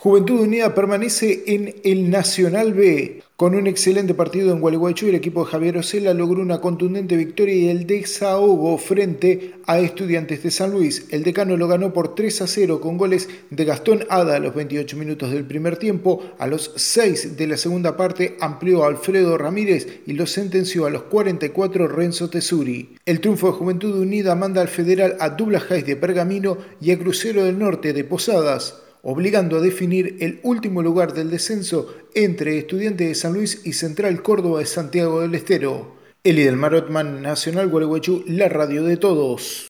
Juventud Unida permanece en el Nacional B. Con un excelente partido en Gualeguaychú, el equipo de Javier Osella logró una contundente victoria y el desahogo frente a Estudiantes de San Luis. El decano lo ganó por 3-0 con goles de Gastón Ada a los 28 minutos del primer tiempo. A los 6 de la segunda parte amplió a Alfredo Ramírez y lo sentenció a los 44 Renzo Tesuri. El triunfo de Juventud Unida manda al Federal a Douglas Haig de Pergamino y a Crucero del Norte de Posadas, obligando a definir el último lugar del descenso entre Estudiantes de San Luis y Central Córdoba de Santiago del Estero. Eli del Marotman, Nacional Gualeguaychú, la radio de todos.